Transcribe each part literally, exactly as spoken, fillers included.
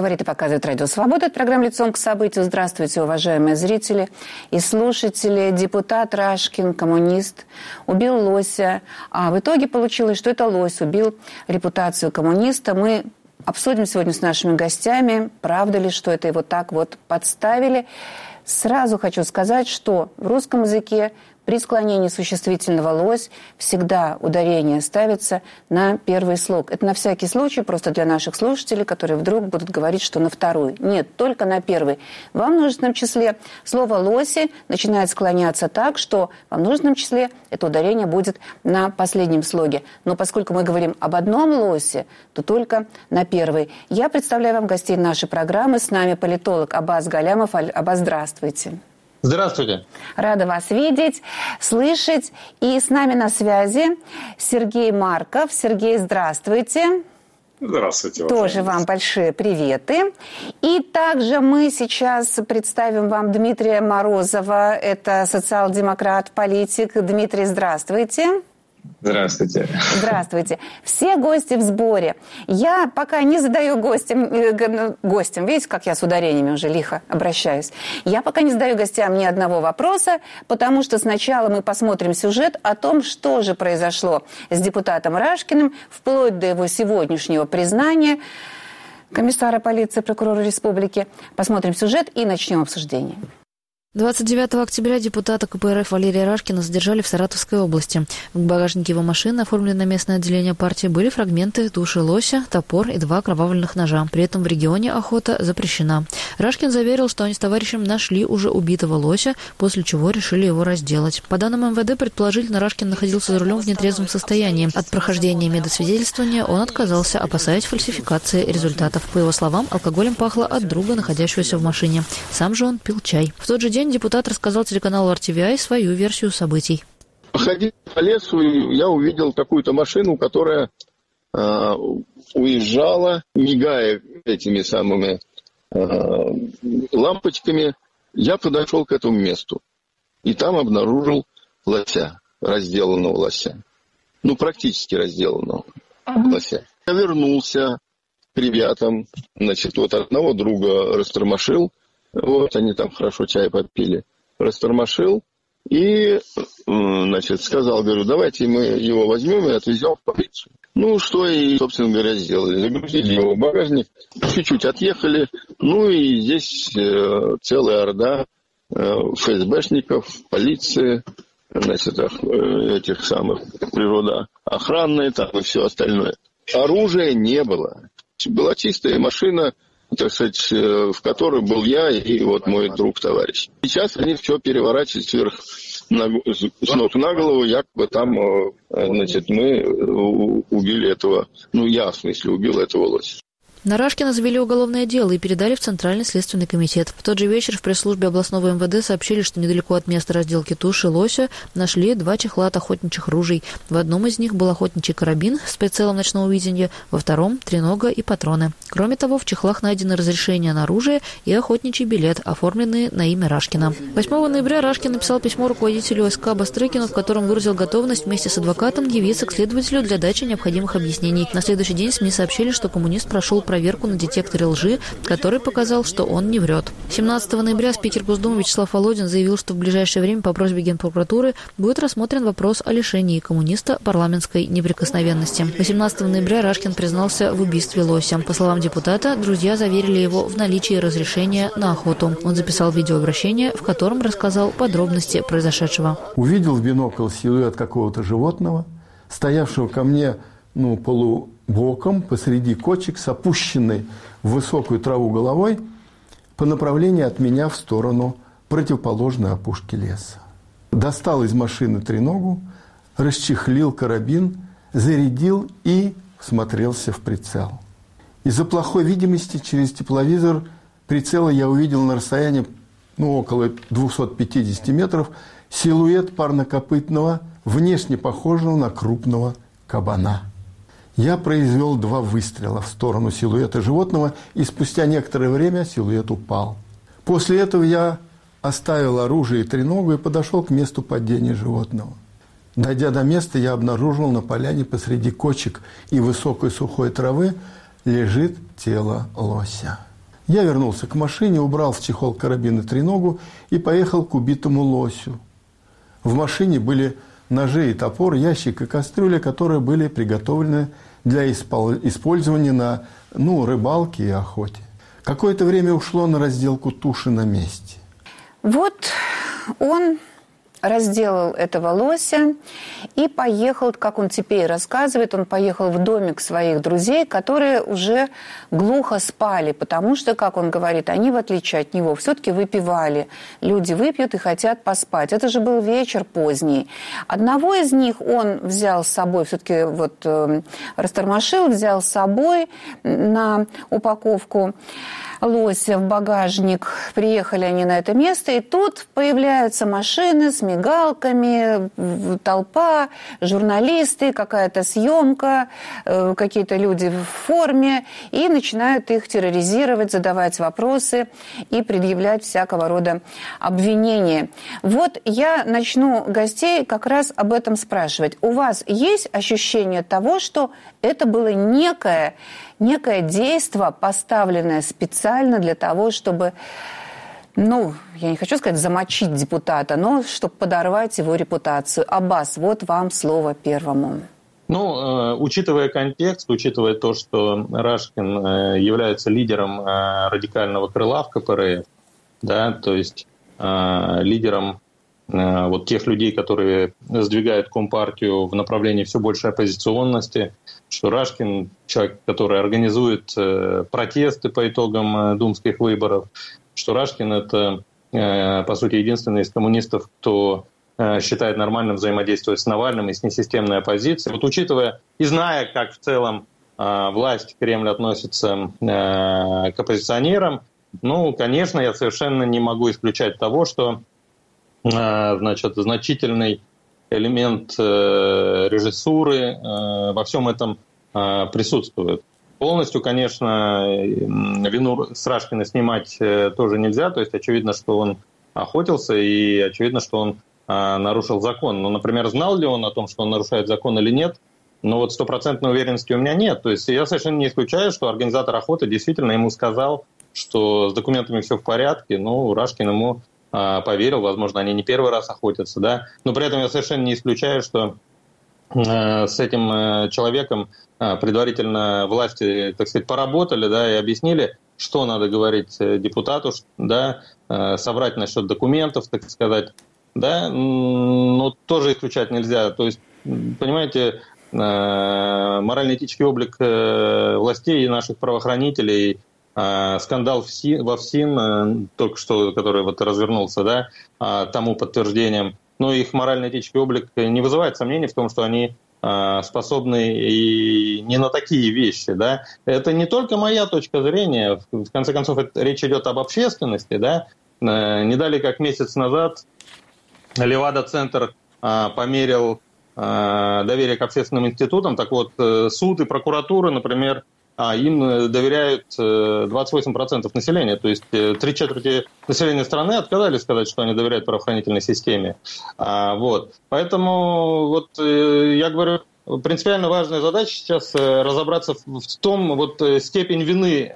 говорит и показывает Радио Свобода. Это программа «Лицом к событию». Здравствуйте, уважаемые зрители и слушатели. Депутат Рашкин, коммунист, убил лося. А в итоге получилось, что это лось убил репутацию коммуниста. Мы обсудим сегодня с нашими гостями, правда ли, что это его так вот подставили. Сразу хочу сказать, что в русском языке при склонении существительного «лось» всегда ударение ставится на первый слог. Это на всякий случай, просто для наших слушателей, которые вдруг будут говорить, что на второй. Нет, только на первый. Во множественном числе слово «лоси» начинает склоняться так, что во множественном числе это ударение будет на последнем слоге. Но поскольку мы говорим об одном лосе, то только на первый. Я представляю вам гостей нашей программы. С нами политолог Аббас Галямов. Аббас, здравствуйте. Здравствуйте. Рада вас видеть, слышать. И с нами на связи Сергей Марков. Сергей, здравствуйте. Здравствуйте. Тоже вам большие приветы. И также мы сейчас представим вам Дмитрия Морозова. Это социал-демократ, политик. Дмитрий, здравствуйте. Здравствуйте. Здравствуйте. Все гости в сборе. Я пока не задаю гостям, гостям, видите, как я с ударениями уже лихо обращаюсь. Я пока не задаю гостям ни одного вопроса, потому что сначала мы посмотрим сюжет о том, что же произошло с депутатом Рашкиным, вплоть до его сегодняшнего признания комиссара полиции, прокурора республики. Посмотрим сюжет и начнем обсуждение. двадцать девятого октября депутата ка пэ эр эф Валерия Рашкина задержали в Саратовской области. В багажнике его машины, оформленной на местное отделение партии, были фрагменты туши лося, топор и два окровавленных ножа. При этом в регионе охота запрещена. Рашкин заверил, что они с товарищем нашли уже убитого лося, после чего решили его разделать. По данным эм вэ дэ, предположительно, Рашкин находился за рулем в нетрезвом состоянии. От прохождения медосвидетельствования он отказался, опасаясь фальсификации результатов. По его словам, алкоголем пахло от друга, находящегося в машине. Сам же он пил чай. В тот же день депутат рассказал телеканалу эр ти ви ай свою версию событий. Ходил по лесу, и я увидел какую-то машину, которая э, уезжала, мигая этими самыми э, лампочками. Я подошел к этому месту, и там обнаружил лося, разделанного лося. Ну, практически разделанного uh-huh. лося. Я вернулся к ребятам, значит, вот одного друга растормошил. Вот они там хорошо чай попили. Растормошил и, значит, сказал, говорю, давайте мы его возьмем и отвезем в полицию. Ну, что и, собственно говоря, сделали. Загрузили его в багажник, чуть-чуть отъехали. Ну, и здесь э, целая орда э, эф эс бэшников, полиции, значит, э, этих самых природоохранные там и все остальное. Оружия не было. Была чистая машина, так сказать, в которой был я и вот мой друг-товарищ. Сейчас они все переворачивают сверх на, с ног на голову, якобы там, значит, мы убили этого, ну я в смысле убил этого лося. На Рашкина завели уголовное дело и передали в Центральный следственный комитет. В тот же вечер в пресс-службе областного эм вэ дэ сообщили, что недалеко от места разделки туши лося нашли два чехла от охотничьих ружей. В одном из них был охотничий карабин с прицелом ночного видения, во втором – тренога и патроны. Кроме того, в чехлах найдены разрешения на оружие и охотничий билет, оформленные на имя Рашкина. восьмого ноября Рашкин написал письмо руководителю эс ка Бастрыкину, в котором выразил готовность вместе с адвокатом явиться к следователю для дачи необходимых объяснений. На следующий день СМИ сообщили, что коммунист прошел проверку на детекторе лжи, который показал, что он не врет. семнадцатого ноября спикер Госдумы Вячеслав Володин заявил, что в ближайшее время по просьбе Генпрокуратуры будет рассмотрен вопрос о лишении коммуниста парламентской неприкосновенности. восемнадцатого ноября Рашкин признался в убийстве лося. По словам депутата, друзья заверили его в наличии разрешения на охоту. Он записал видеообращение, в котором рассказал подробности произошедшего. Увидел в бинокль силуэт какого-то животного, стоявшего ко мне, ну, полубоком посреди кочек с опущенной в высокую траву головой по направлению от меня в сторону противоположной опушки леса. Достал из машины треногу, расчехлил карабин, зарядил и всмотрелся в прицел. Из-за плохой видимости через тепловизор прицела я увидел на расстоянии, ну, около двухсот пятидесяти метров силуэт парнокопытного, внешне похожего на крупного кабана. Я произвел два выстрела в сторону силуэта животного, и спустя некоторое время силуэт упал. После этого я оставил оружие и треногу и подошел к месту падения животного. Дойдя до места, я обнаружил на поляне посреди кочек и высокой сухой травы лежит тело лося. Я вернулся к машине, убрал в чехол карабина треногу и поехал к убитому лосю. В машине были ножи и топор, ящик и кастрюля, которые были приготовлены для использования на ну, рыбалке и охоте. Какое-то время ушло на разделку туши на месте. Вот он разделал этого лося и поехал, как он теперь рассказывает, он поехал в домик своих друзей, которые уже глухо спали, потому что, как он говорит, они, в отличие от него, все-таки выпивали. Люди выпьют и хотят поспать. Это же был вечер поздний. Одного из них он взял с собой, все-таки вот э, растормошил, взял с собой на упаковку лося в багажник. Приехали они на это место, и тут появляются машины с мигалками, толпа, журналисты, какая-то съемка, какие-то люди в форме, и начинают их терроризировать, задавать вопросы и предъявлять всякого рода обвинения. Вот я начну гостей как раз об этом спрашивать. У вас есть ощущение того, что это было некое некое действо, поставленное специально для того, чтобы, ну, я не хочу сказать замочить депутата, но чтобы подорвать его репутацию. Аббас, вот вам слово первому. Ну, э, учитывая контекст, учитывая то, что Рашкин э, является лидером э, радикального крыла в ка пэ эр эф, да, то есть э, лидером э, вот тех людей, которые сдвигают Компартию в направлении все большей оппозиционности, что Рашкин человек, который организует э, протесты по итогам э, думских выборов, что Рашкин — это, э, по сути, единственный из коммунистов, кто э, считает нормальным взаимодействовать с Навальным и с несистемной оппозицией. Вот учитывая и зная, как в целом э, власть, Кремль относится э, к оппозиционерам, ну, конечно, я совершенно не могу исключать того, что э, значит, значительный элемент э, режиссуры э, во всем этом э, присутствует. Полностью, конечно, вину с Рашкина снимать э, тоже нельзя. То есть очевидно, что он охотился, и очевидно, что он э, нарушил закон. Но, например, знал ли он о том, что он нарушает закон или нет? Но вот стопроцентной уверенности у меня нет. То есть я совершенно не исключаю, что организатор охоты действительно ему сказал, что с документами все в порядке. Ну, Рашкин ему поверил, возможно, они не первый раз охотятся, да, но при этом я совершенно не исключаю, что э, с этим э, человеком э, предварительно власти, так сказать, поработали, да, и объяснили, что надо говорить депутату, да, э, собрать насчет документов, так сказать, да, но тоже исключать нельзя, то есть, понимаете, э, морально-этический облик э, властей и наших правоохранителей, скандал во ФСИН, только что, который вот развернулся, да, тому подтверждением, но их морально-этический облик не вызывает сомнений в том, что они способны и не на такие вещи, да. Это не только моя точка зрения, в конце концов, это, речь идет об общественности, да. Не далее, как месяц назад Левада-центр померил доверие к общественным институтам, так вот, суд и прокуратура, например, А им доверяют двадцать восемь процентов населения, то есть три четверти населения страны отказались сказать, что они доверяют правоохранительной системе. Вот. Поэтому вот, я говорю, принципиально важная задача сейчас разобраться в том, вот, степень вины,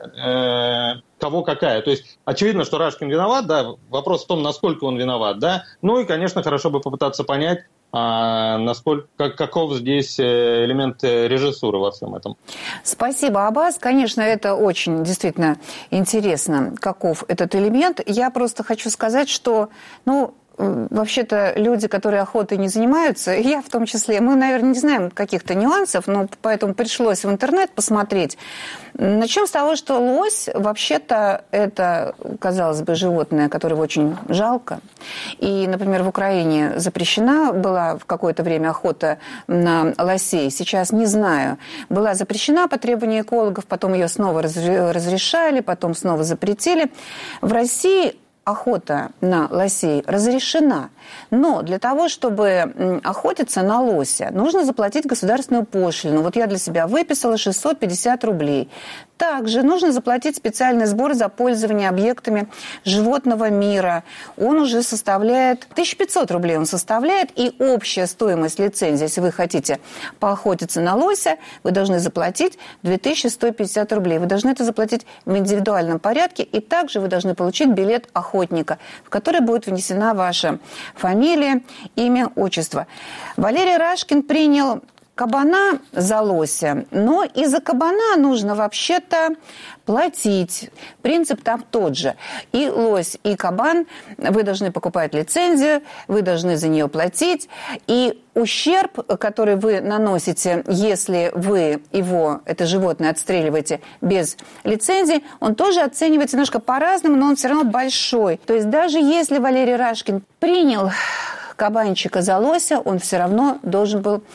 кого какая. То есть очевидно, что Рашкин виноват, да, вопрос в том, насколько он виноват, да. Ну и, конечно, хорошо бы попытаться понять, А насколько, как, каков здесь элемент режиссуры во всем этом. Спасибо, Аббас. Конечно, это очень действительно интересно, каков этот элемент. Я просто хочу сказать, что, ну, вообще-то люди, которые охотой не занимаются, я в том числе, мы, наверное, не знаем каких-то нюансов, но поэтому пришлось в интернет посмотреть. Начнем с того, что лось, вообще-то, это, казалось бы, животное, которого очень жалко. И, например, в Украине запрещена была в какое-то время охота на лосей. Сейчас не знаю. Была запрещена по требованию экологов, потом ее снова разрешали, потом снова запретили. В России охота на лосей разрешена, но для того, чтобы охотиться на лося, нужно заплатить государственную пошлину. Вот я для себя выписала шестьсот пятьдесят рублей. Также нужно заплатить специальный сбор за пользование объектами животного мира. Он уже составляет тысяча пятьсот рублей, он составляет, и общая стоимость лицензии, если вы хотите поохотиться на лося, вы должны заплатить две тысячи сто пятьдесят рублей. Вы должны это заплатить в индивидуальном порядке, и также вы должны получить билет охотника, в который будет внесена ваша фамилия, имя, отчество. Валерий Рашкин принял кабана за лося, но и за кабана нужно вообще-то платить. Принцип там тот же. И лось, и кабан, вы должны покупать лицензию, вы должны за нее платить. И ущерб, который вы наносите, если вы его, это животное, отстреливаете без лицензии, он тоже оценивается немножко по-разному, но он все равно большой. То есть даже если Валерий Рашкин принял кабанчика за лося, он все равно должен был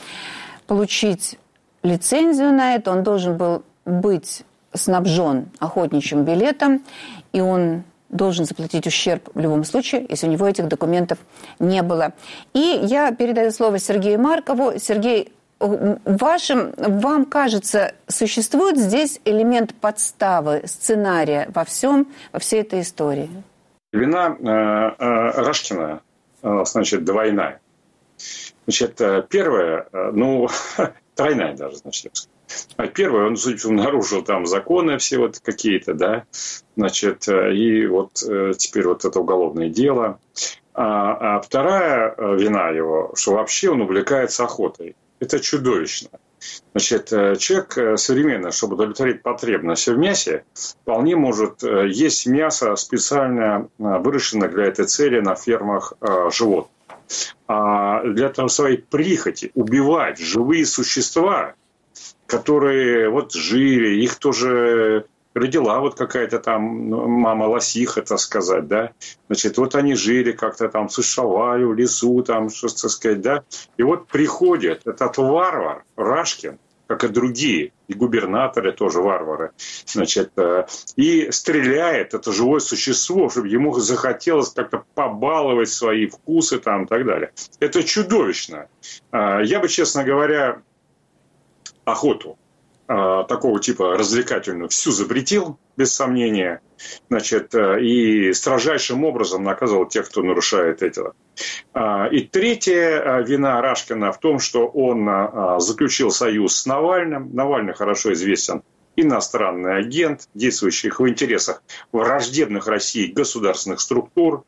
получить лицензию на это, он должен был быть снабжен охотничьим билетом, и он должен заплатить ущерб в любом случае, если у него этих документов не было. И я передаю слово Сергею Маркову. Сергей, вашим, вам кажется, существует здесь элемент подставы, сценария во всем, во всей этой истории? Вина э, э, Рашкина, э, значит, двойная. Значит, первое, ну, тройная даже, значит, первое, он, судя по всему, нарушил там законы все вот какие-то, да, значит, и вот теперь вот это уголовное дело. А, а вторая вина его, что вообще он увлекается охотой. Это чудовищно. Значит, человек современный, чтобы удовлетворить потребность в мясе, вполне может есть мясо, специально выращенное для этой цели на фермах животных. А для того, своей прихоти убивать живые существа, которые вот жили, их тоже родила вот какая-то там мама лосиха, так сказать, да. Значит, вот они жили как-то там, существовали в лесу, там, что сказать, да. И вот приходит этот варвар Рашкин, как и другие, и губернаторы тоже варвары, значит, и стреляет это живое существо, чтобы ему захотелось как-то побаловать свои вкусы там и так далее. Это чудовищно. Я бы, честно говоря, охоту такого типа развлекательную всю запретил, без сомнения, значит, и строжайшим образом наказывал тех, кто нарушает это. И третья вина Рашкина в том, что он заключил союз с Навальным. Навальный хорошо известен иностранный агент, действующий в интересах враждебных России государственных структур.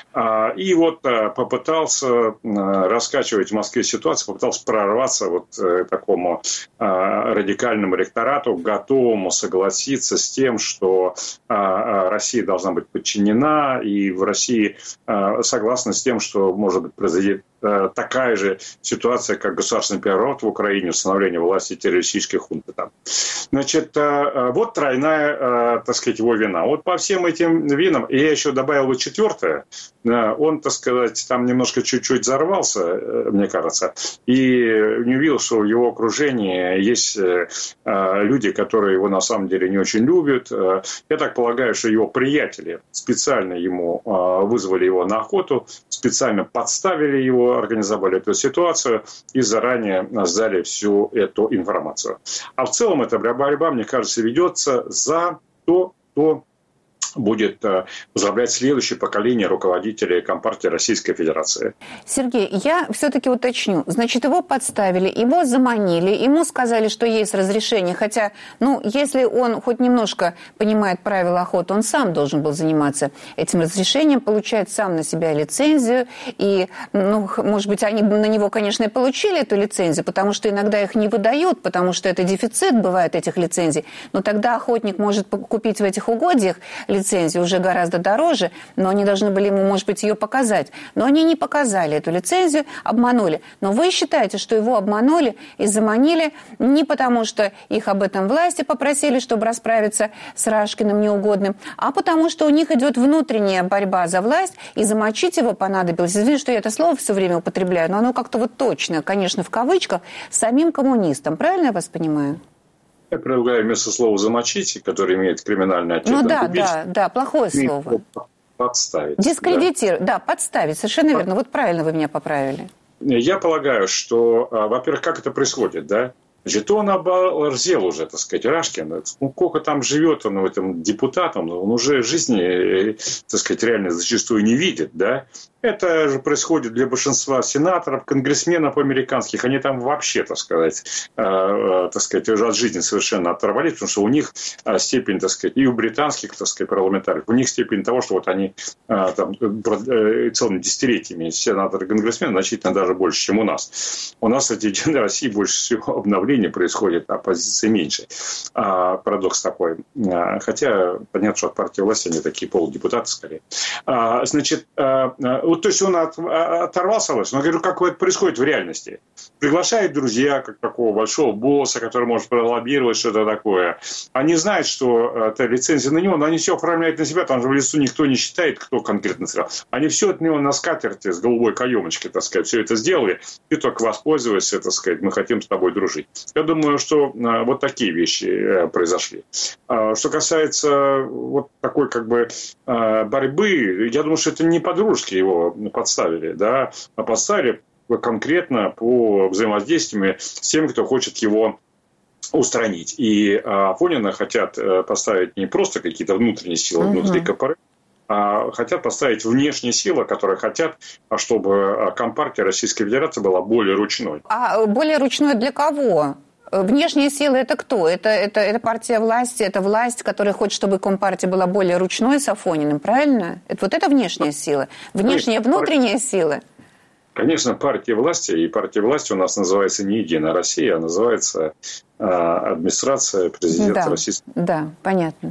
И вот попытался раскачивать в Москве ситуацию, попытался прорваться вот к такому радикальному электорату, готовому согласиться с тем, что Россия должна быть подчинена, и в России согласны с тем, что может быть произойдет такая же ситуация, как государственный переворот в Украине, установление власти террористической хунты там. Значит, вот тройная, так сказать, его вина. Вот по всем этим винам, и я еще добавил бы четвертое, он, так сказать, там немножко чуть-чуть взорвался, мне кажется, и не увидел, что в его окружении есть люди, которые его на самом деле не очень любят. Я так полагаю, что его приятели специально ему вызвали его на охоту, специально подставили его, организовали эту ситуацию и заранее сдали всю эту информацию. А в целом эта борьба, мне кажется, ведется за то, кто будет возглавлять следующее поколение руководителей Компартии Российской Федерации. Сергей, я все-таки уточню. Значит, его подставили, его заманили, ему сказали, что есть разрешение, хотя, ну, если он хоть немножко понимает правила охоты, он сам должен был заниматься этим разрешением, получать сам на себя лицензию, и, ну, может быть, они на него, конечно, и получили эту лицензию, потому что иногда их не выдают, потому что это дефицит бывает этих лицензий, но тогда охотник может купить в этих угодьях лицензию, лицензию уже гораздо дороже, но они должны были ему, может быть, ее показать. Но они не показали эту лицензию, обманули. Но вы считаете, что его обманули и заманили не потому, что их об этом власти попросили, чтобы расправиться с Рашкиным неугодным, а потому, что у них идет внутренняя борьба за власть, и замочить его понадобилось. Извините, что я это слово все время употребляю, но оно как-то вот точно, конечно, в кавычках, самим коммунистам. Правильно я вас понимаю? Я предлагаю вместо слова «замочить», которое имеет криминальный оттенок, ну да, да, да, плохое слово. подставить. Дискредитировать, да. да, подставить, совершенно Под... верно. Вот правильно вы меня поправили. Я полагаю, что, во-первых, как это происходит, да? Значит, он оборзел уже, так сказать, Рашкин. Ну, сколько там живет он, этим депутатом, он уже жизни, так сказать, реально зачастую не видит, да? Это же происходит для большинства сенаторов, конгрессменов американских. Они там вообще, так сказать, э, э, так сказать, уже от жизни совершенно оторвались, потому что у них степень, так сказать, и у британских, так сказать, парламентариев, у них степень того, что вот они э, там, э, целыми десятилетиями сенаторы и конгрессмены значительно даже больше, чем у нас. У нас в Единой России больше всего обновлений происходит, а оппозиции меньше. А, парадокс такой. А, хотя понятно, что от партии власти они такие полудепутаты скорее. А, значит, а, вот, то есть он от, оторвался, но я говорю, как это происходит в реальности. Приглашает друзья, как такого большого босса, который может пролоббировать что-то такое. Они знают, что это лицензия на него, но они все оформляют на себя, там же в лесу никто не считает, кто конкретно сказал. Они все от него на скатерти с голубой каемочкой, так сказать, все это сделали. Ты только воспользуйся, так сказать, мы хотим с тобой дружить. Я думаю, что вот такие вещи произошли. Что касается вот такой как бы борьбы, я думаю, что это не по-дружески его подставили, да, а подставили конкретно по взаимодействию с теми, кто хочет его устранить. И Афонина хотят поставить не просто какие-то внутренние силы uh-huh. внутри КПРФ, а хотят поставить внешние силы, которые хотят, чтобы Компартия Российской Федерации была более ручной. А более ручной для кого? Внешние силы – это кто? Это, это, это партия власти, это власть, которая хочет, чтобы Компартия была более ручной с Афониным, правильно? Это, вот это внешние силы. Внешние, внутренние силы. Конечно, партия власти, и партия власти у нас называется не «Единая Россия», а называется а, администрация президента да, Российской Федерации. Да, понятно.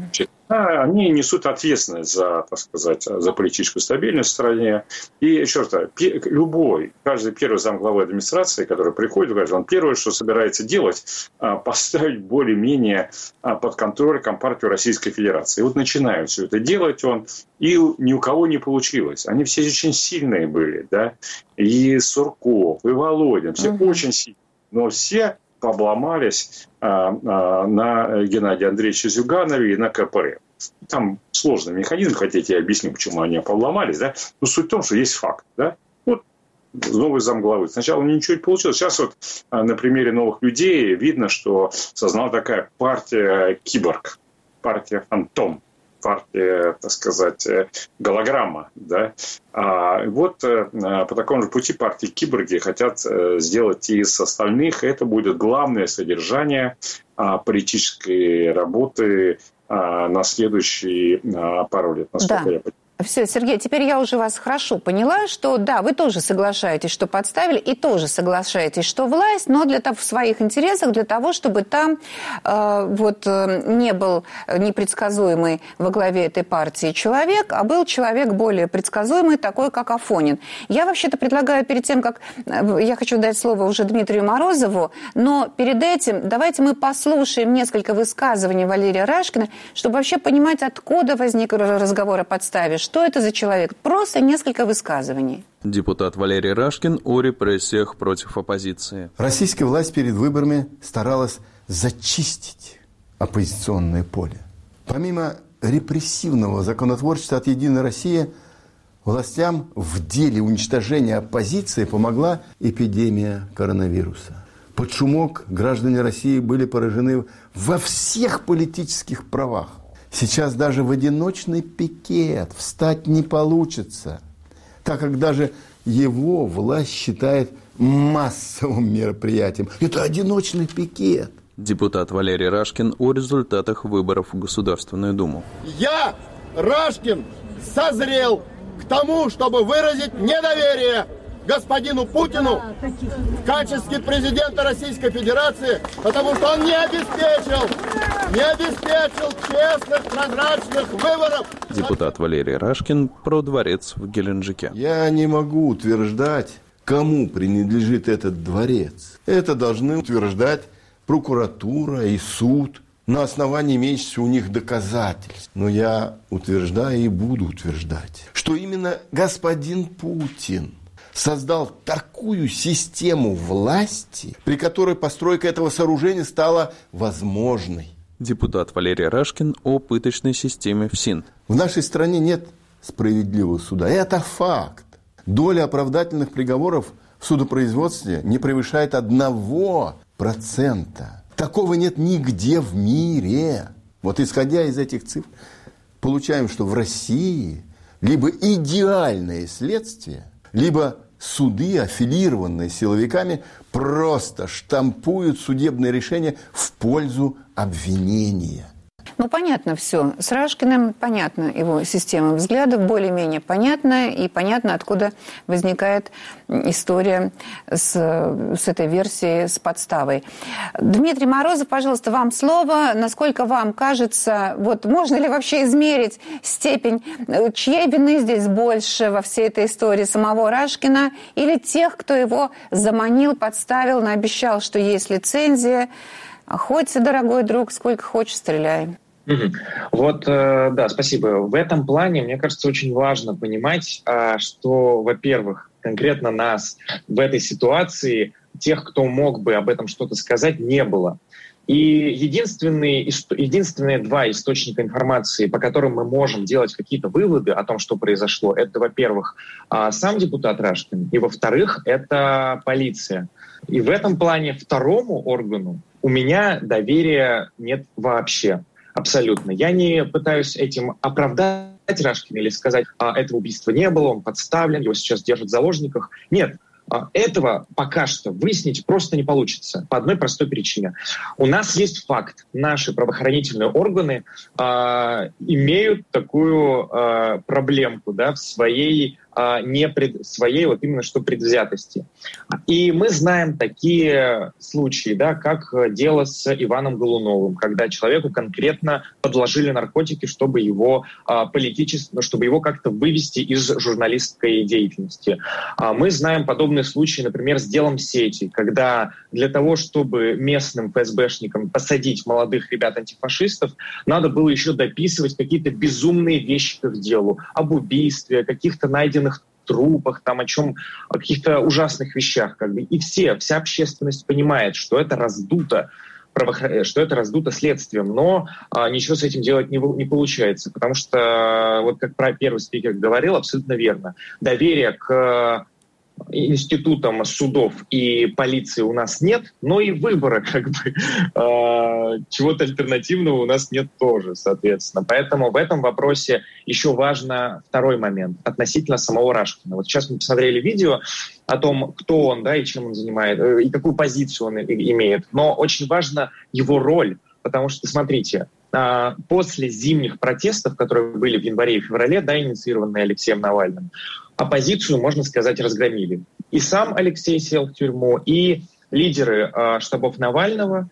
Они несут ответственность за, так сказать, за политическую стабильность в стране. И еще раз, любой, каждый первый замглавы администрации, который приходит, он первое, что собирается делать, поставить более-менее под контроль Компартию Российской Федерации. И вот начинают все это делать он, и ни у кого не получилось. Они все очень сильные были, да, и Сурков, и Володин, все угу. очень сильные, но все обломались а, а, на Геннадия Андреевича Зюганове и на КПРФ. Там сложный механизм, хотите, я объясню, почему они обломались, да? Но суть в том, что есть факт, да? Вот новый замглавы. Сначала ничего не получилось. Сейчас вот а, на примере новых людей видно, что создана такая партия киборг, партия фантом, партия, так сказать, голограмма, да. А вот по такому же пути партии киборги хотят сделать из остальных. Это будет главное содержание политической работы на следующие пару лет, насколько да. я понимаю. Все, Сергей, теперь я уже вас хорошо поняла, что да, вы тоже соглашаетесь, что подставили, и тоже соглашаетесь, что власть, но для того, в своих интересах, для того, чтобы там э, вот э, не был непредсказуемый во главе этой партии человек, а был человек более предсказуемый, такой, как Афонин. Я вообще-то предлагаю перед тем, как... Я хочу дать слово уже Дмитрию Морозову, но перед этим давайте мы послушаем несколько высказываний Валерия Рашкина, чтобы вообще понимать, откуда возник разговор о подставе. Что это за человек? Просто несколько высказываний. Депутат Валерий Рашкин о репрессиях против оппозиции. Российская власть перед выборами старалась зачистить оппозиционное поле. Помимо репрессивного законотворчества от «Единой России», властям в деле уничтожения оппозиции помогла эпидемия коронавируса. Под шумок граждане России были поражены во всех политических правах. Сейчас даже в одиночный пикет встать не получится, так как даже его власть считает массовым мероприятием. Это одиночный пикет. Депутат Валерий Рашкин о результатах выборов в Государственную Думу. Я, Рашкин, созрел к тому, чтобы выразить недоверие господину Путину в качестве президента Российской Федерации, потому что он не обеспечил, не обеспечил честных, прозрачных выборов. Депутат Валерий Рашкин про дворец в Геленджике. Я не могу утверждать, кому принадлежит этот дворец. Это должны утверждать прокуратура и суд на основании имеющихся у них доказательств. Но я утверждаю и буду утверждать, что именно господин Путин создал такую систему власти, при которой постройка этого сооружения стала возможной. Депутат Валерий Рашкин о пыточной системе ФСИН. В нашей стране нет справедливого суда. Это факт. Доля оправдательных приговоров в судопроизводстве не превышает одного процента. Такого нет нигде в мире. Вот исходя из этих цифр, получаем, что в России либо идеальное следствие, либо суды, аффилированные силовиками, просто штампуют судебные решения в пользу обвинения. Ну, понятно все. С Рашкиным понятна его система взглядов, более-менее понятна, и понятно, откуда возникает история с, с этой версией, с подставой. Дмитрий Морозов, пожалуйста, вам слово. Насколько вам кажется, вот можно ли вообще измерить степень, чьей вины здесь больше во всей этой истории, самого Рашкина или тех, кто его заманил, подставил, наобещал, что есть лицензия? Охоться, дорогой друг, сколько хочешь, стреляй. Угу. Вот, э, да, спасибо. В этом плане, мне кажется, очень важно понимать, э, что, во-первых, конкретно нас в этой ситуации, тех, кто мог бы об этом что-то сказать, не было. И единственные, единственные два источника информации, по которым мы можем делать какие-то выводы о том, что произошло, это, во-первых, сам депутат Рашкин, и, во-вторых, это полиция. И в этом плане второму органу у меня доверия нет вообще, абсолютно. Я не пытаюсь этим оправдать Рашкина или сказать, а этого убийства не было, он подставлен, его сейчас держат в заложниках. Нет. Этого пока что выяснить просто не получится по одной простой причине. У нас есть факт. Наши правоохранительные органы э, имеют такую э, проблемку, да, в своей, э, непред... своей вот именно что предвзятости. И мы знаем такие случаи, да, как дело с Иваном Голуновым, когда человеку конкретно подложили наркотики, чтобы его, э, политически, чтобы его как-то вывести из журналистской деятельности. Э, мы знаем подобные случаи, например, с делом Сети, когда для того, чтобы местным ФСБшникам посадить молодых ребят-антифашистов, надо было еще дописывать какие-то безумные вещи к их делу. Об убийстве, о каких-то найденных трупах, там, о чем, о каких-то ужасных вещах. Как бы. И все, вся общественность понимает, что это раздуто, что это раздуто следствием, но а, ничего с этим делать не, не получается, потому что, вот как первый спикер говорил, абсолютно верно, доверие к институтам судов и полиции у нас нет, но и выбора как бы э, чего-то альтернативного у нас нет тоже, соответственно. Поэтому в этом вопросе еще важно второй момент относительно самого Рашкина. Вот сейчас мы посмотрели видео о том, кто он, да, и чем он занимает, и какую позицию он имеет. Но очень важна его роль, потому что, смотрите, э, после зимних протестов, которые были в январе и феврале, да, инициированные Алексеем Навальным, оппозицию, можно сказать, разгромили. И сам Алексей сел в тюрьму, и лидеры э, штабов Навального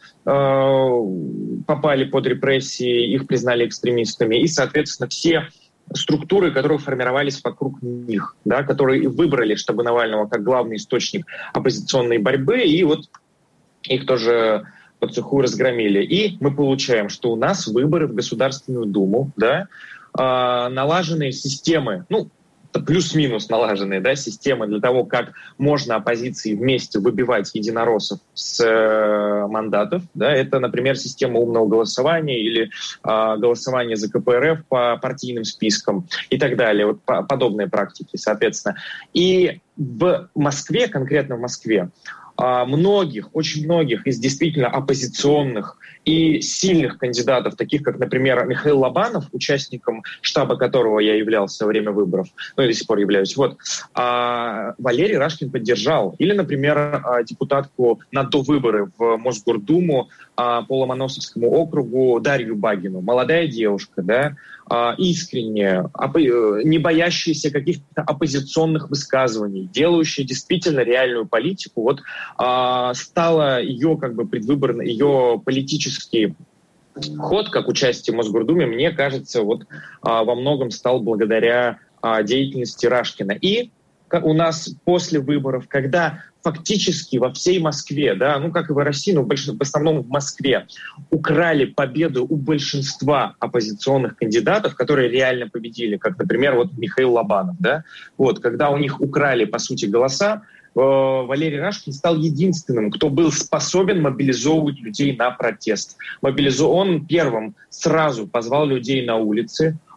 э, попали под репрессии, их признали экстремистами, и, соответственно, все структуры, которые формировались вокруг них, да, которые выбрали штабы Навального как главный источник оппозиционной борьбы, и вот их тоже подсухую разгромили. И мы получаем, что у нас выборы в Государственную Думу, да, э, налаженные системы, ну, плюс-минус налаженные, да, системы для того, как можно оппозиции вместе выбивать единороссов с э, мандатов. Да, это, например, система умного голосования или э, голосование за ка пэ эр эф по партийным спискам и так далее. Вот по- подобные практики, соответственно. И в Москве, конкретно в Москве, многих, очень многих из действительно оппозиционных и сильных кандидатов, таких как, например, Михаил Лобанов, участником штаба которого я являлся во время выборов, ну и до сих пор являюсь, вот, а Валерий Рашкин поддержал. Или, например, депутатку на довыборы в Мосгордуму по Ломоносовскому округу Дарью Багину. Молодая девушка, да, искренняя, не боящаяся каких-то оппозиционных высказываний, делающая действительно реальную политику, вот стала ее как бы предвыборной, ее политический ход, как участие в Мосгордуме, мне кажется, вот во многом стал благодаря деятельности Рашкина. И у нас после выборов, когда фактически во всей Москве, да, ну как и в России, но в, больш... в основном в Москве, украли победу у большинства оппозиционных кандидатов, которые реально победили, как, например, вот Михаил Лобанов, да, вот, когда у них украли, по сути, голоса, э, Валерий Рашкин стал единственным, кто был способен мобилизовывать людей на протест. Мобилизу... Он первым сразу позвал людей на улицы.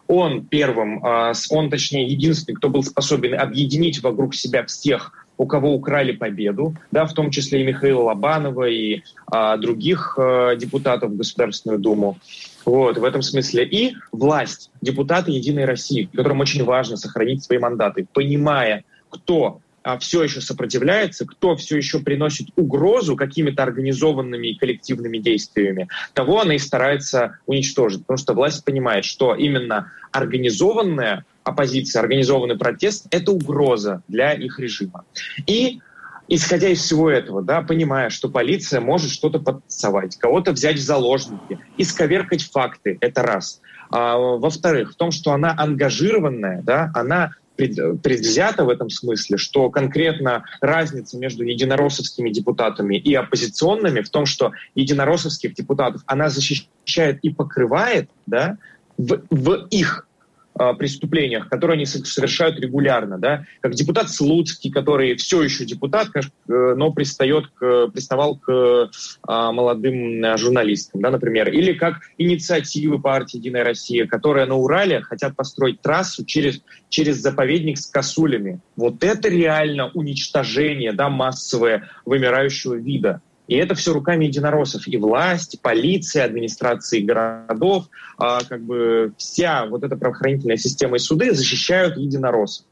Он первым, он, точнее, единственный, кто был способен объединить вокруг себя всех, у кого украли победу, да, в том числе и Михаила Лобанова, и а, других а, депутатов в Государственную Думу. Вот, в этом смысле. И власть, депутаты «Единой России», которым очень важно сохранить свои мандаты, понимая, кто а, все еще сопротивляется, кто все еще приносит угрозу какими-то организованными и коллективными действиями, того она и старается уничтожить. Потому что власть понимает, что именно организованная оппозиция, организованный протест — это угроза для их режима. И исходя из всего этого, да, понимая, что полиция может что-то подтасовать, кого-то взять в заложники, исковеркать факты — это раз. А, во-вторых, в том, что она ангажированная, да, она пред, предвзята в этом смысле, что конкретно разница между единороссовскими депутатами и оппозиционными в том, что единороссовских депутатов она защищает и покрывает, да, в, в их преступлениях, которые они совершают регулярно, да, как депутат Слуцкий, который все еще депутат, но пристает к, приставал к а, молодым журналистам, да, например, или как инициативы партии «Единая Россия», которые на Урале хотят построить трассу через, через заповедник с косулями. Вот это реально уничтожение, да, массовое вымирающего вида. И это все руками единороссов. И власть, и полиция, администрации городов, а, как бы вся вот эта правоохранительная система и суды защищают единороссов.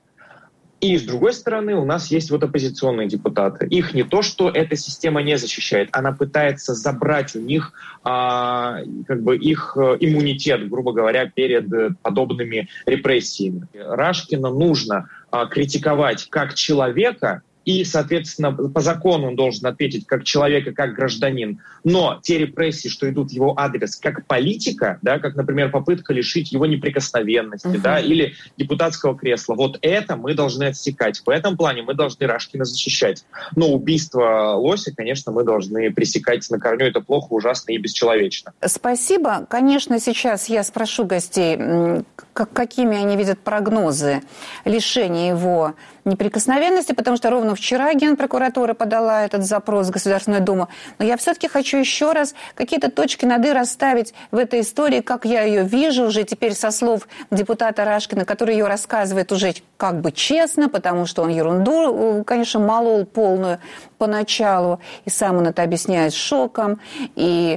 И с другой стороны у нас есть вот оппозиционные депутаты. Их не то, что эта система не защищает, она пытается забрать у них а, как бы их иммунитет, грубо говоря, перед подобными репрессиями. Рашкина нужно а, критиковать как человека, и, соответственно, по закону он должен ответить как человек и как гражданин. Но те репрессии, что идут в его адрес как политика, да, как, например, попытка лишить его неприкосновенности, uh-huh. да, или депутатского кресла, вот это мы должны отсекать. В этом плане мы должны Рашкина защищать. Но убийство Лося, конечно, мы должны пресекать на корню. Это плохо, ужасно и бесчеловечно. Спасибо. Конечно, сейчас я спрошу гостей, как, какими они видят прогнозы лишения его неприкосновенности, потому что ровно вчера Генпрокуратура подала этот запрос в Государственную Думу. Но я все-таки хочу еще раз какие-то точки над «и» расставить в этой истории, как я ее вижу уже теперь со слов депутата Рашкина, который ее рассказывает уже как бы честно, потому что он ерунду, конечно, молол полную поначалу, и сам он это объясняет шоком и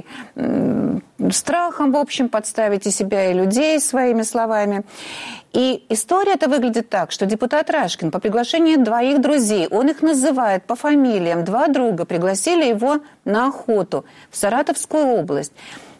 м- страхом, в общем, подставить и себя, и людей своими словами. И история это выглядит так, что депутат Рашкин по приглашению двоих друзей, он их называет по фамилиям, два друга пригласили его на охоту в Саратовскую область,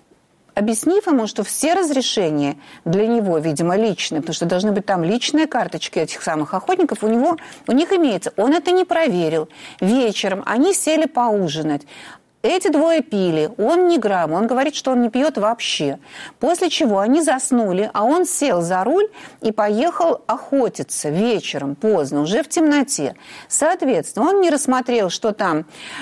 объяснив ему, что все разрешения для него, видимо, личные, потому что должны быть там личные карточки этих самых охотников, у него, у них имеется. Он это не проверил. Вечером они сели поужинать. Эти двое пили, он ни грамма, он говорит, что он не пьет вообще. После чего они заснули, а он сел за руль и поехал охотиться вечером, поздно, уже в темноте. Соответственно, он не рассмотрел, что там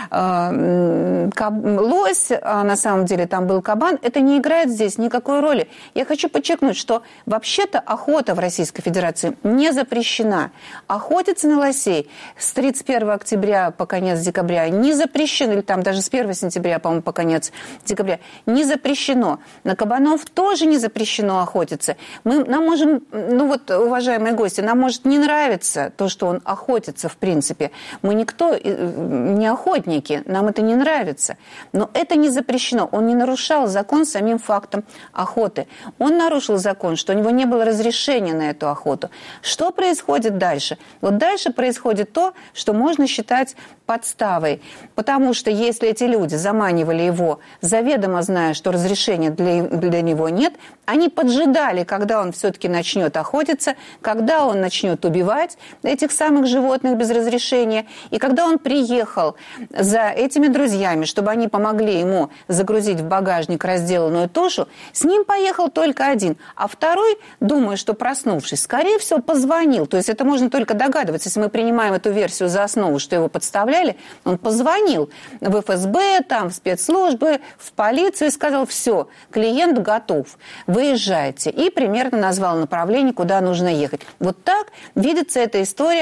э, каб- лось, а на самом деле там был кабан. Это не играет здесь никакой роли. Я хочу подчеркнуть, что вообще-то охота в Российской Федерации не запрещена. Охотиться на лосей с тридцать первого октября по конец декабря не запрещено, или там даже с первого сентября, по-моему, по конец декабря, не запрещено. На кабанов тоже не запрещено охотиться. Мы, нам можем, ну вот, уважаемые гости, нам может не нравиться то, что он охотится, в принципе. Мы никто не охотники, нам это не нравится. Но это не запрещено. Он не нарушал закон самим фактом охоты. Он нарушил закон, что у него не было разрешения на эту охоту. Что происходит дальше? Вот дальше происходит то, что можно считать подставой. Потому что если эти люди заманивали его, заведомо зная, что разрешения для, для него нет, они поджидали, когда он все-таки начнет охотиться, когда он начнет убивать этих самых животных без разрешения. И когда он приехал за этими друзьями, чтобы они помогли ему загрузить в багажник разделанную тушу, с ним поехал только один. А второй, думаю, что проснувшись, скорее всего, позвонил. То есть это можно только догадываться. Если мы принимаем эту версию за основу, что его подставляли, он позвонил в эф эс бэ, там, в спецслужбы, в полицию и сказал: все, клиент готов, выезжайте. И примерно назвал направление, куда нужно ехать. Вот так видится эта история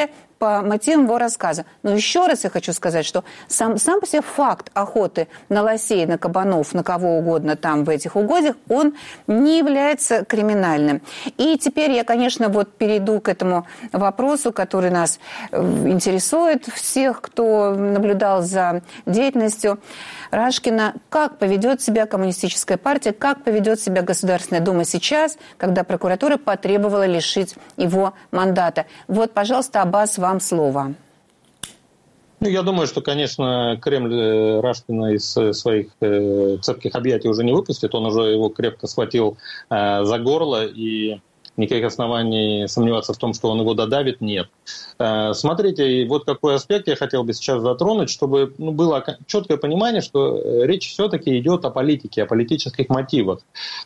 по мотивам его рассказа. Но еще раз я хочу сказать, что сам, сам по себе факт охоты на лосей, на кабанов, на кого угодно там в этих угодьях, он не является криминальным. И теперь я, конечно, вот перейду к этому вопросу, который нас интересует всех, кто наблюдал за деятельностью Рашкина. Как поведет себя коммунистическая партия, как поведет себя Государственная Дума сейчас, когда прокуратура потребовала лишить его мандата? Вот, пожалуйста, Аббас, вам слово. Ну, я думаю, что, конечно, Кремль Рашкина из своих э, цепких объятий уже не выпустит. Он уже его крепко схватил э, за горло, и никаких оснований сомневаться в том, что он его додавит, нет. Э, смотрите, вот какой аспект я хотел бы сейчас затронуть, чтобы ну, было четкое понимание, что речь все-таки идет о политике, о политических мотивах.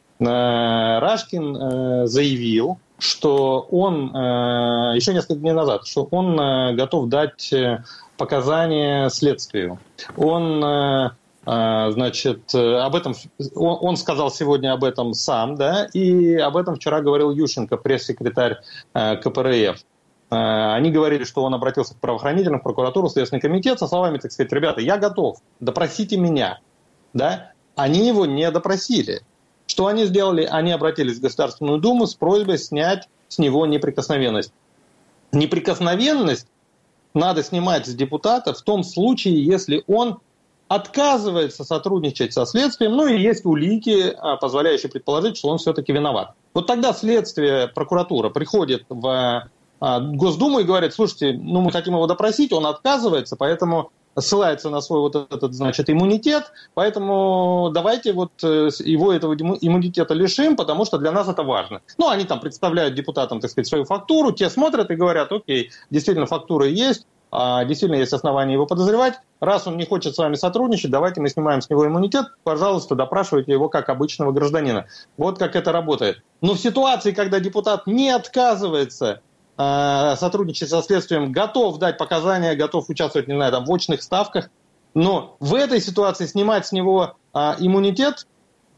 Э, Рашкин э, заявил, что он, э, еще несколько дней назад, что он э, готов дать показания следствию. Он, э, э, значит, об этом, он, он сказал сегодня об этом сам, да, и об этом вчера говорил Ющенко, пресс-секретарь э, ка пэ эр эф. Э, они говорили, что он обратился к правоохранительным, в прокуратуру, Следственный комитет со словами, так сказать, ребята, я готов, допросите меня, да. Они его не допросили. Что они сделали? Они обратились в Государственную Думу с просьбой снять с него неприкосновенность. Неприкосновенность надо снимать с депутата в том случае, если он отказывается сотрудничать со следствием, ну и есть улики, позволяющие предположить, что он все-таки виноват. Вот тогда следствие, прокуратура приходит в Госдуму и говорит, слушайте, ну мы хотим его допросить, он отказывается, поэтому ссылается на свой вот этот, значит, иммунитет, поэтому давайте вот его этого иммунитета лишим, потому что для нас это важно. Ну, они там представляют депутатам, так сказать, свою фактуру, те смотрят и говорят, окей, действительно фактура есть, действительно есть основания его подозревать, раз он не хочет с вами сотрудничать, давайте мы снимаем с него иммунитет, пожалуйста, допрашивайте его как обычного гражданина. Вот как это работает. Но в ситуации, когда депутат не отказывается сотрудничать со следствием, готов дать показания, готов участвовать, не знаю, там, в очных ставках. Но в этой ситуации снимать с него а, иммунитет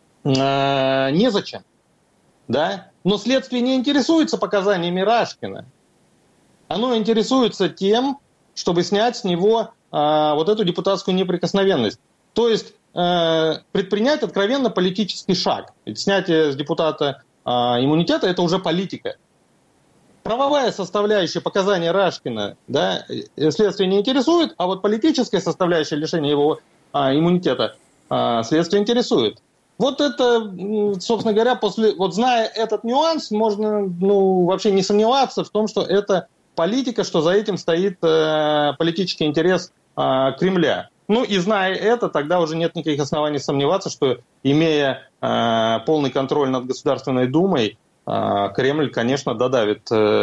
а, незачем. Да? Но следствие не интересуется показаниями Рашкина. Оно интересуется тем, чтобы снять с него а, вот эту депутатскую неприкосновенность. То есть а, предпринять откровенно политический шаг. Ведь снятие с депутата а, иммунитета – это уже политика. Правовая составляющая показания Рашкина, да, следствие не интересует, а вот политическая составляющая лишения его а, иммунитета а, следствие интересует. Вот это, собственно говоря, после, вот зная этот нюанс, можно ну, вообще не сомневаться в том, что это политика, что за этим стоит э, политический интерес э, Кремля. Ну и зная это, тогда уже нет никаких оснований сомневаться, что, имея э, полный контроль над Государственной Думой, Кремль, конечно, додавит,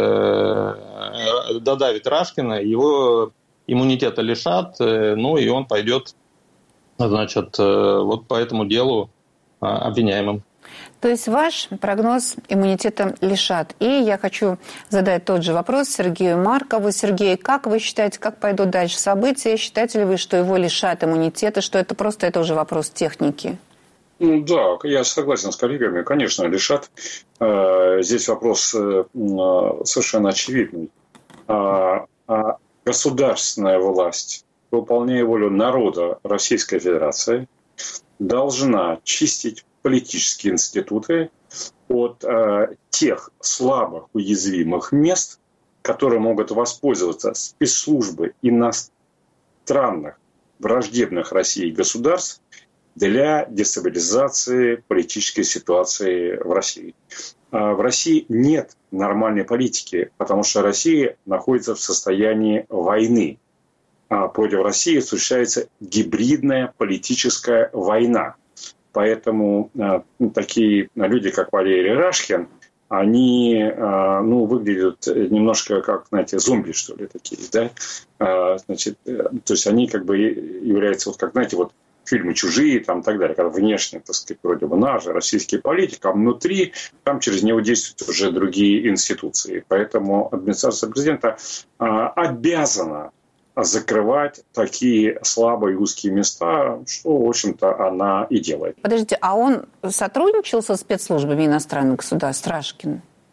додавит Рашкина, его иммунитета лишат, ну и он пойдет, значит, вот по этому делу обвиняемым. То есть ваш прогноз иммунитета лишат. И я хочу задать тот же вопрос Сергею Маркову. Сергей, как вы считаете, как пойдут дальше события? Считаете ли вы, что его лишат иммунитета, что это просто это уже вопрос техники? Ну да, я согласен с коллегами, конечно, лишат. Здесь вопрос совершенно очевидный. Государственная власть, выполняя волю народа Российской Федерации, должна чистить политические институты от тех слабых, уязвимых мест, которые могут воспользоваться спецслужбы иностранных, враждебных России государств для дестабилизации политической ситуации в России. В России нет нормальной политики, потому что Россия находится в состоянии войны. Против России осуществляется гибридная политическая война. Поэтому такие люди, как Валерий Рашкин, они ну, выглядят немножко как, знаете, зомби, что ли, такие, да? Значит, то есть они как бы являются, вот как, знаете, вот фильмы «Чужие» там, и так далее, когда внешне, так сказать, вроде бы наш российский политик, а внутри там через него действуют уже другие институции. Поэтому администрация президента а, обязана закрывать такие слабые узкие места, что, в общем-то, она и делает. Подождите, а он сотрудничал со спецслужбами иностранных государств, Рашкин?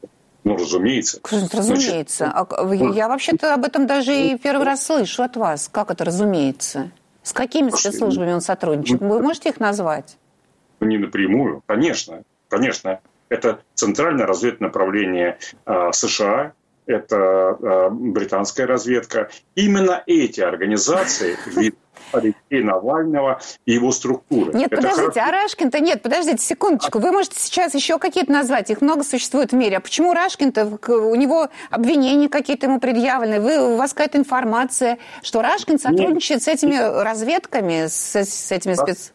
Ну, разумеется. Разумеется. Значит, а я вообще-то об этом даже и первый раз слышу от вас. Как это разумеется? С какими спецслужбами он сотрудничает? Вы можете их назвать? Не напрямую, конечно. Конечно. Это Центральное разведывательное направление э, США, это э, британская разведка. Именно эти организации ведут Алексея Навального и его структуры. Нет, это подождите, хорошо. а Рашкин-то нет, подождите секундочку. Вы можете сейчас еще какие-то назвать, их много существует в мире. А почему Рашкин-то, у него обвинения какие-то ему предъявлены? Вы, у вас какая-то информация, что Рашкин сотрудничает нет. с этими разведками, с, с этими спец...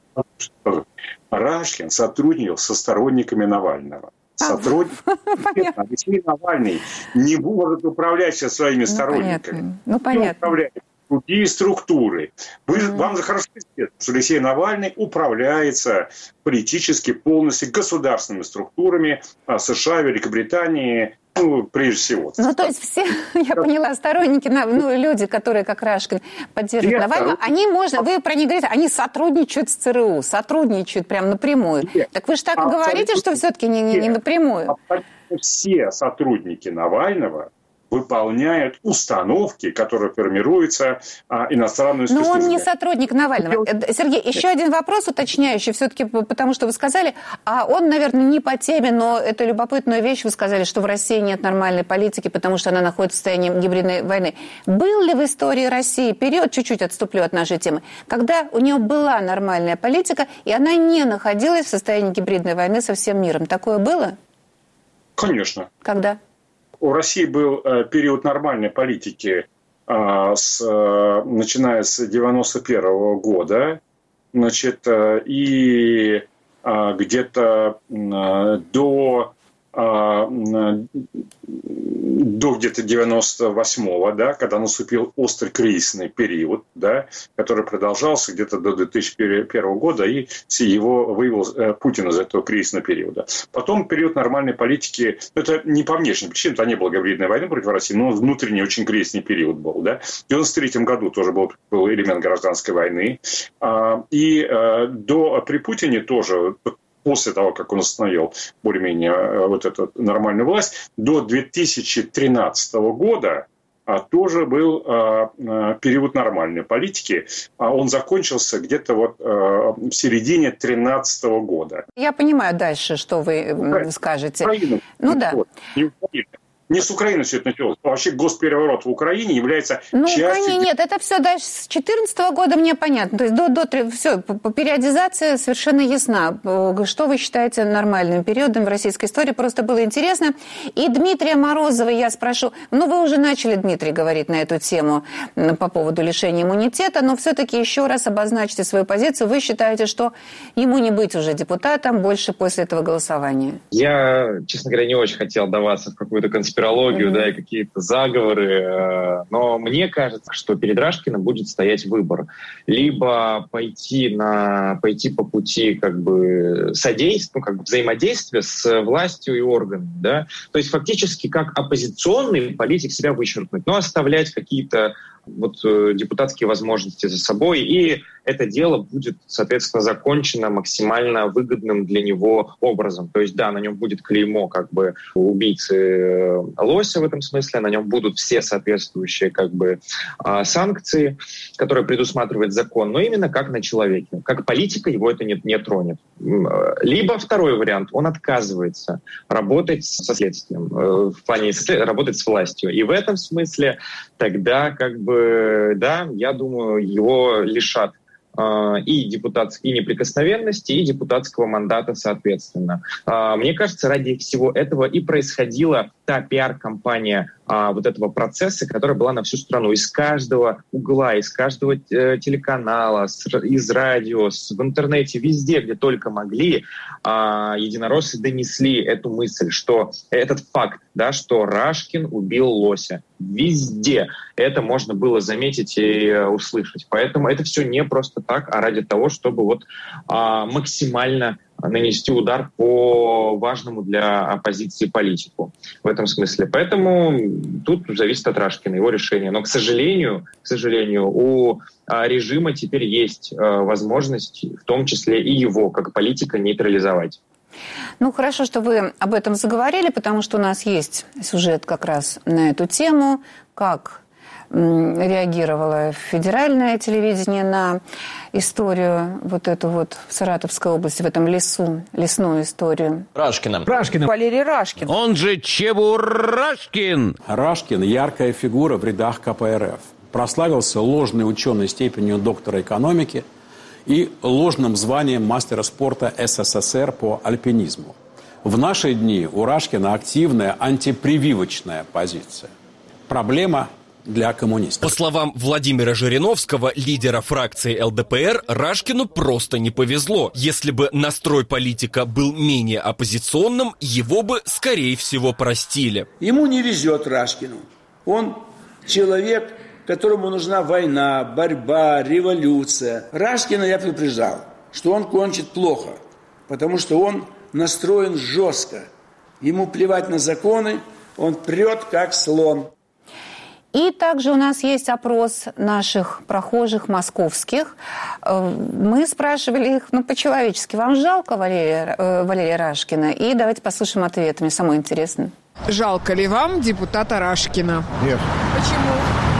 Рашкин сотрудничал со сторонниками Навального. Сотрудник. Алексей Навальный не может управлять со своими ну, сторонниками. Понятно. Ну, понятно. Другие структуры. Вы, mm-hmm. Вам же хорошо известно, что Алексей Навальный управляется политически полностью государственными структурами США, Великобритании, ну, прежде всего. Ну, то есть все, я поняла, сторонники, ну, люди, которые, как Рашкин, поддерживают Нет, Навального, они, можно, вы про них говорите, они сотрудничают с ЦРУ, сотрудничают прям напрямую. Нет. Так вы же так и говорите, что все-таки не, не, не напрямую. Все сотрудники Навального выполняют установки, которые формируются а, иностранными спецслужбами. Но он не сотрудник Навального. Сергей, еще один вопрос уточняющий, все-таки потому что вы сказали, а он, наверное, не по теме, но это любопытная вещь, вы сказали, что в России нет нормальной политики, потому что она находится в состоянии гибридной войны. Был ли в истории России период, чуть-чуть отступлю от нашей темы, когда у нее была нормальная политика, и она не находилась в состоянии гибридной войны со всем миром? Такое было? Конечно. Когда? У России был э, период нормальной политики, э, с, э, начиная с девяносто первого года, значит, э, и э, где-то э, до, э, до где-то девяносто восьмого, да, когда наступил острый кризисный период, да, который продолжался где-то до две тысячи первого года, и его вывел э, Путин из этого кризисного периода. Потом период нормальной политики, это не по внешним причинам, это не было гибридной войны против России, но внутренний очень кризисный период был. Да. В девяносто третьем году тоже был, был элемент гражданской войны. А, и а, до, при Путине тоже, после того, как он установил более-менее вот эту нормальную власть, до две тысячи тринадцатого года а, тоже был а, период нормальной политики. А он закончился где-то вот а, в середине две тысячи тринадцатого года. Я понимаю дальше, что вы Украина. скажете. Украина. Ну да. Вот. Не Украина. Не с Украины все это началось. Вообще госпереворот в Украине является ну, частью... Ну, конечно, нет, это все дальше с две тысячи четырнадцатого года мне понятно. То есть до, до все, периодизация совершенно ясна. Что вы считаете нормальным периодом в российской истории? Просто было интересно. И Дмитрия Морозова я спрошу. Ну, вы уже начали, Дмитрий, говорить на эту тему по поводу лишения иммунитета, но все-таки еще раз обозначьте свою позицию. Вы считаете, что ему не быть уже депутатом больше после этого голосования? Я, честно говоря, не очень хотел даваться в какую-то конспирацию, Mm-hmm. да, и какие-то заговоры. Но мне кажется, что перед Рашкиным будет стоять выбор. Либо пойти, на, пойти по пути как бы содействия, ну, как бы взаимодействия с властью и органами. Да? То есть фактически как оппозиционный политик себя вычеркнуть, но оставлять какие-то вот, депутатские возможности за собой, и это дело будет, соответственно, закончено максимально выгодным для него образом. То есть, да, на нем будет клеймо как бы убийцы Лося в этом смысле, на нем будут все соответствующие как бы санкции, которые предусматривает закон, но именно как на человеке. Как политика его это не, не тронет. Либо второй вариант, он отказывается работать со следствием, в плане работать с властью. И в этом смысле тогда как бы да, я думаю, его лишат э, и, депутат, и неприкосновенности, и депутатского мандата соответственно. Э, мне кажется, ради всего этого и происходила та пиар-кампания а, вот этого процесса, которая была на всю страну. Из каждого угла, из каждого э, телеканала, с, из радио, с, в интернете, везде, где только могли, а, единороссы донесли эту мысль, что этот факт, да, что Рашкин убил Лося. Везде это можно было заметить и э, услышать. Поэтому это все не просто так, а ради того, чтобы вот, а, максимально нанести удар по важному для оппозиции политику в этом смысле. Поэтому тут зависит от Рашкина, его решения. Но, к сожалению, к сожалению, у режима теперь есть возможность, в том числе и его, как политика, нейтрализовать. Ну, хорошо, что вы об этом заговорили, потому что у нас есть сюжет как раз на эту тему, как реагировало федеральное телевидение на историю вот эту вот в Саратовской области, в этом лесу, лесную историю. Рашкина. Рашкина. Валерий Рашкин. Он же Чебурашкин. Рашкин – яркая фигура в рядах ка пэ эр эф. Прославился ложной ученой степенью доктора экономики и ложным званием мастера спорта эс эс эс эр по альпинизму. В наши дни у Рашкина активная антипрививочная позиция. Проблема для коммунистов. По словам Владимира Жириновского, лидера фракции эл дэ пэ эр, Рашкину просто не повезло. Если бы настрой политика был менее оппозиционным, его бы, скорее всего, простили. Ему не везет Рашкину. Он человек, которому нужна война, борьба, революция. Рашкина я предупреждал, что он кончит плохо, потому что он настроен жестко. Ему плевать на законы, он прет как слон. И также у нас есть опрос наших прохожих московских. Мы спрашивали их, ну, по-человечески, вам жалко Валерия, Валерия Рашкина? И давайте послушаем ответ, мне самое интересное. Жалко ли вам депутата Рашкина? Нет. Почему?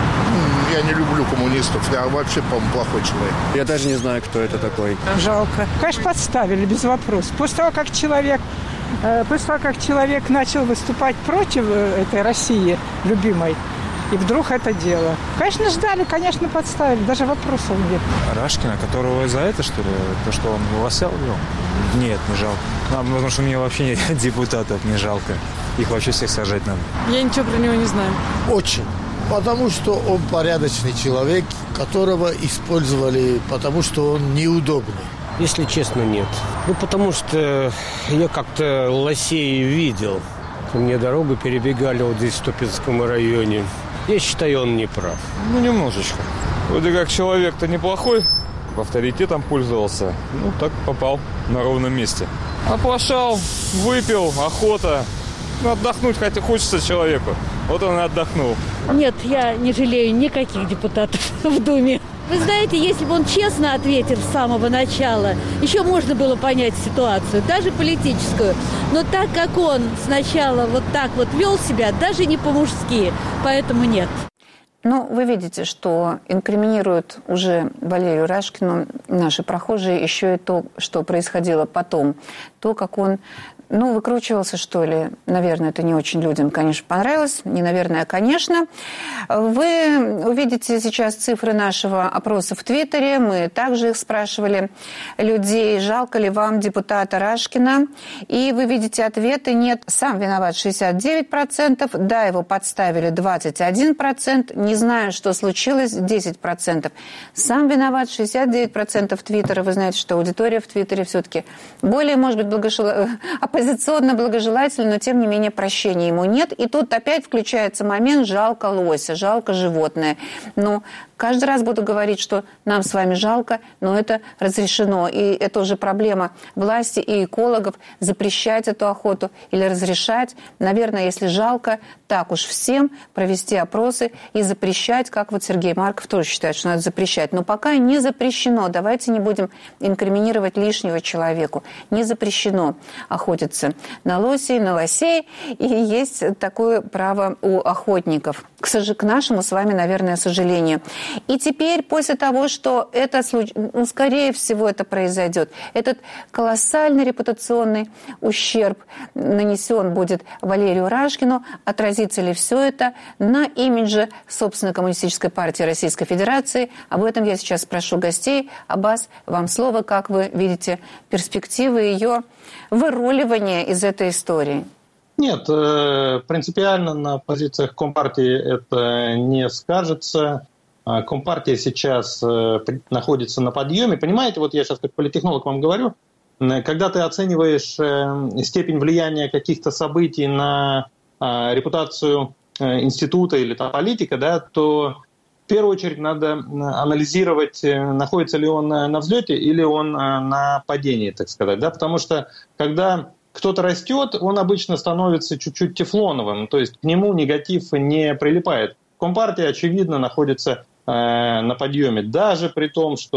Я не люблю коммунистов, я вообще, по-моему, плохой человек. Я даже не знаю, кто это такой. Жалко. Конечно, подставили, без вопросов. После того, как человек, после того, как человек начал выступать против этой России, любимой, и вдруг это дело. Конечно, ждали, конечно, подставили. Даже вопросов нет. Рашкина, которого за это, что ли? То, что он волося вел? Нет, не жалко. А, потому что мне вообще депутатов не жалко. Их вообще всех сажать надо. Я ничего про него не знаю. Очень. Потому что он порядочный человек, которого использовали, потому что он неудобный. Если честно, нет. Ну, потому что я как-то лосей видел. Мне дорогу перебегали вот здесь в Ступинском районе. Я считаю, он не прав. Ну, немножечко. Вроде как человек-то неплохой, авторитетом пользовался. Ну, так попал на ровном месте. Оплошал, выпил, охота. Ну, отдохнуть хотя хочется человеку. Вот он и отдохнул. Нет, я не жалею никаких депутатов в Думе. Вы знаете, если бы он честно ответил с самого начала, еще можно было понять ситуацию, даже политическую. Но так как он сначала вот так вот вел себя, даже не по-мужски, поэтому нет. Ну, вы видите, что инкриминируют уже Валерию Рашкину наши прохожие еще и то, что происходило потом. То, как он, ну, выкручивался, что ли. Наверное, это не очень людям, конечно, понравилось. Не наверное, а конечно. Вы увидите сейчас цифры нашего опроса в Твиттере. Мы также их спрашивали людей, жалко ли вам депутата Рашкина. И вы видите ответы. Нет, сам виноват шестьдесят девять процентов. Да, его подставили двадцать один процент. Не знаю, что случилось, десять процентов. Сам виноват шестьдесят девять процентов Твиттера. Вы знаете, что аудитория в Твиттере все-таки более, может быть, благожел... оппозиционно благожелательна, но тем не менее прощения ему нет. И тут опять включается момент «жалко лося», «жалко животное». Но каждый раз буду говорить, что нам с вами жалко, но это разрешено. И это уже проблема власти и экологов запрещать эту охоту или разрешать. Наверное, если жалко, так уж всем провести опросы и запрещать, как вот Сергей Марков тоже считает, что надо запрещать. Но пока не запрещено. Давайте не будем инкриминировать лишнего человеку. Не запрещено охотиться на лосей, на лосей. И есть такое право у охотников. К, сож... к нашему с вами, наверное, сожалению. И теперь, после того, что это, ну, скорее всего, это произойдет, этот колоссальный репутационный ущерб нанесен будет Валерию Рашкину, отразится ли все это на имидже, собственно, Коммунистической партии Российской Федерации? Об этом я сейчас спрошу гостей. Аббас, вам слово. Как вы видите перспективы ее выруливания из этой истории? Нет, принципиально на позициях Компартии это не скажется. Компартия сейчас находится на подъеме. Понимаете, вот я сейчас как политтехнолог вам говорю, когда ты оцениваешь степень влияния каких-то событий на репутацию института или там, политика, да, то в первую очередь надо анализировать, находится ли он на взлете или он на падении, так сказать. Да? Потому что когда кто-то растет, он обычно становится чуть-чуть тефлоновым, то есть к нему негатив не прилипает. Компартия, очевидно, находится э, на подъеме, даже при том, что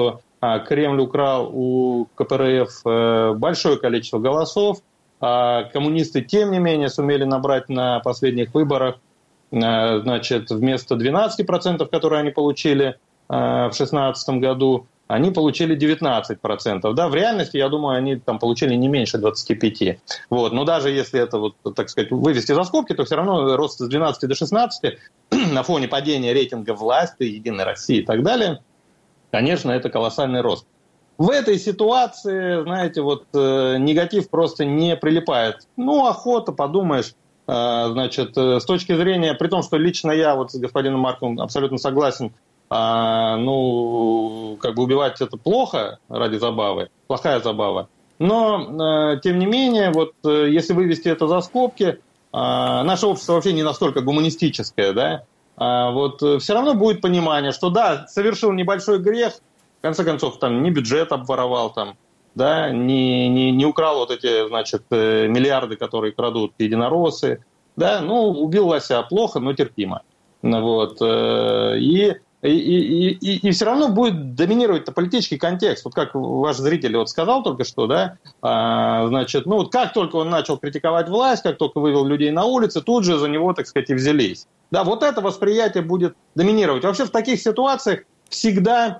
Кремль украл у ка пэ эр эф большое количество голосов, а коммунисты, тем не менее, сумели набрать на последних выборах, значит, вместо двенадцати процентов, которые они получили в две тысячи шестнадцатом году, они получили девятнадцать процентов. Да, в реальности, я думаю, они там получили не меньше двадцати пяти. Вот. Но даже если это, вот, так сказать, вывести за скобки, то все равно рост с двенадцати до шестнадцати на фоне падения рейтинга власти, Единой России и так далее, конечно, это колоссальный рост. В этой ситуации, знаете, вот э, негатив просто не прилипает. Ну, охота, подумаешь. Э, значит, э, с точки зрения, при том, что лично я вот с господином Марковым абсолютно согласен, А, ну, как бы убивать это плохо ради забавы, плохая забава. Но, э, тем не менее, вот э, если вывести это за скобки, э, наше общество вообще не настолько гуманистическое, да, а вот э, все равно будет понимание, что да, совершил небольшой грех, в конце концов, там, не бюджет обворовал, там, да, не, не, не украл вот эти, значит, э, миллиарды, которые крадут единороссы, да, ну, убил лося плохо, но терпимо. Вот, э, и И, и, и, и все равно будет доминировать политический контекст. Вот как ваш зритель вот сказал только что, да, а, значит, ну вот как только он начал критиковать власть, как только вывел людей на улицы, тут же за него, так сказать, и взялись. Да, вот это восприятие будет доминировать. Вообще в таких ситуациях всегда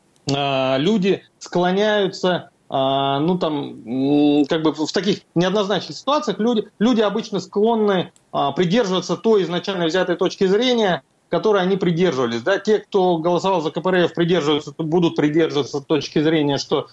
а, люди склоняются, а, ну там, как бы в таких неоднозначных ситуациях люди, люди обычно склонны а, придерживаться той изначально взятой точки зрения, которые они придерживались. Да? Те, кто голосовал за ка пэ эр эф, придерживаются, будут придерживаться точки зрения, что